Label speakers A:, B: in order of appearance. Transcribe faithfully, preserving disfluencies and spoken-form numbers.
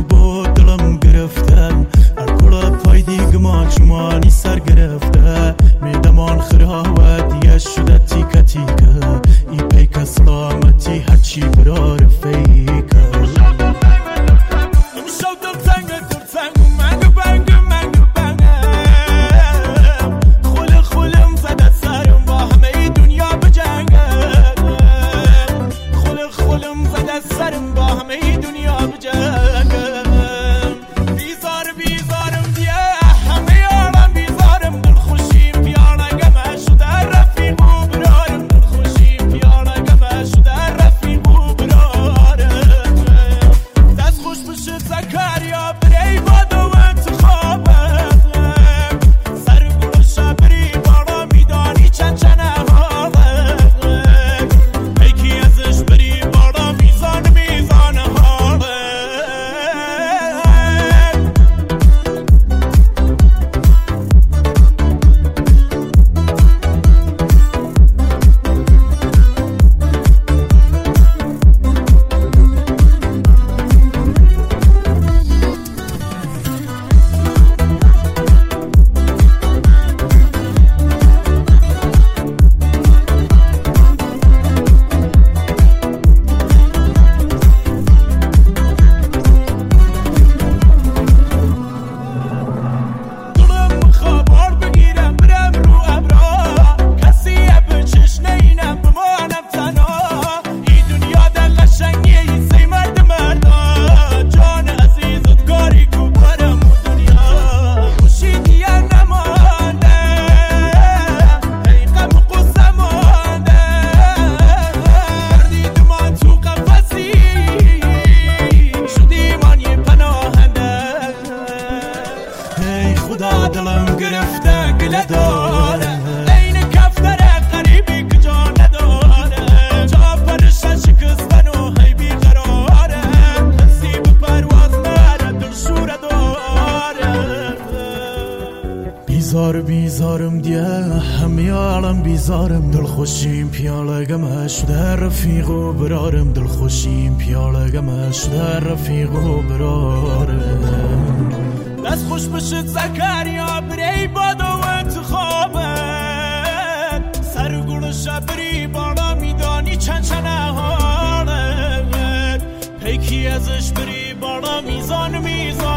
A: با دلم گرفته هر کل پای دیگمان چمانی سر گرفته میدمان خراوت یه شده تیکه تیکه ای پیک سلامتی هرچی برا رفیکه دلم گرفته گله داره این کفتره غریبی که جا نداره جا پرشن شکستن و هی بیقراره نصیب پرواز مره دل شوره داره بیزار بیزارم دیه همه عالم بیزارم دل خوشیم پیاله گمه شده رفیق و برارم دل خوشیم پیاله گمه شده رفیق و برارم دست خوش بشد زکریا بری باد و انتخابت سرگل شبری بالا میدانی چند چنه حالت پیکی ازش بری بالا میزان میزان